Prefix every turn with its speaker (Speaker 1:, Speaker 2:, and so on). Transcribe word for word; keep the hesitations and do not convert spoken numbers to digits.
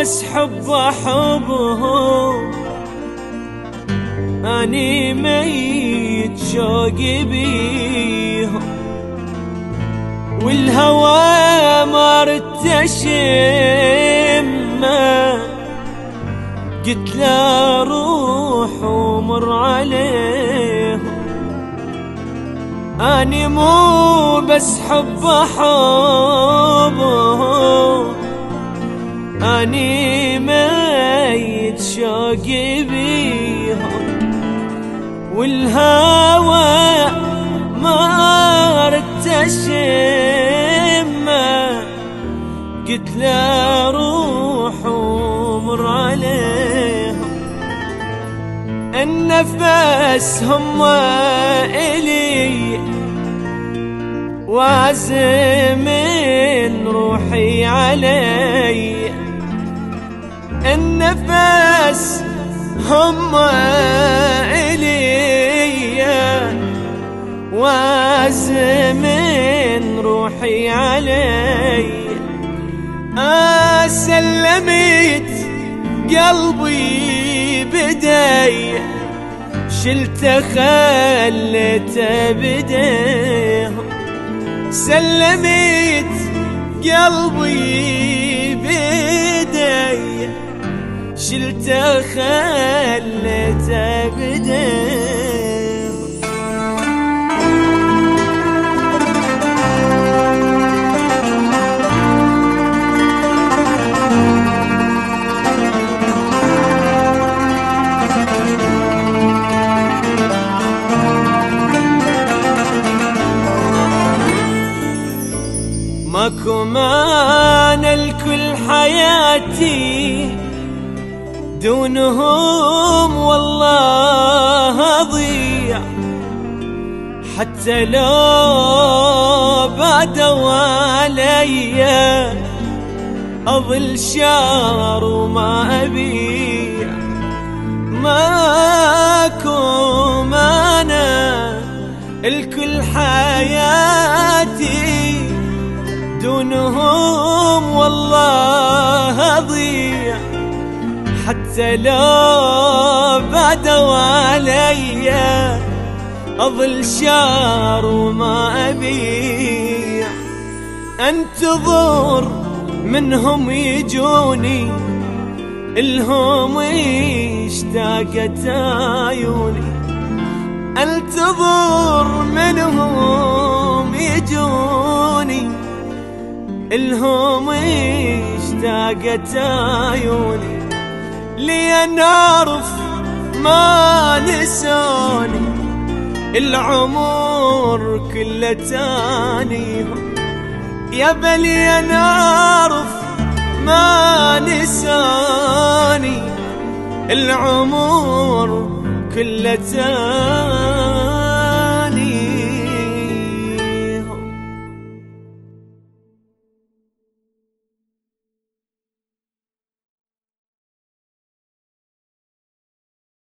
Speaker 1: بس حب حبهم، أني ميت شوقي بيهم، والهوى ما ردت أشمه، قلت لا روح ومر عليهم. أني مو بس حب حبهم، أني ميت شوقي بيهم، والهوى ما ردت أشمه، قلت لا روح ومر عليهم. النفس هم إلي وعزم روحي علي، النفس هم إلي وعزم روحي علي. أسلمت قلبي بدي، شلته خليته بديهم. سلمت قلبي بدي، شلته خليته بديهم. ماكو معنى لكل حياتي دونهم، والله أضيع، حتى لو بعدوا علي أظل شار وما أبيع. ماكو معنى لكل حياتي دونهم، والله أضيع، حتى لو بعدوا علي أظل شار وما أبيع. أنتظر منهم يجوني، الهم اشتاقت عيوني. أنتظر منهم يجوني، الهم اشتاقت عيوني. لي نعرف ما نساني، العمر كله تانيهم. يا بلي نعرف ما نساني، العمر كله تانيهم.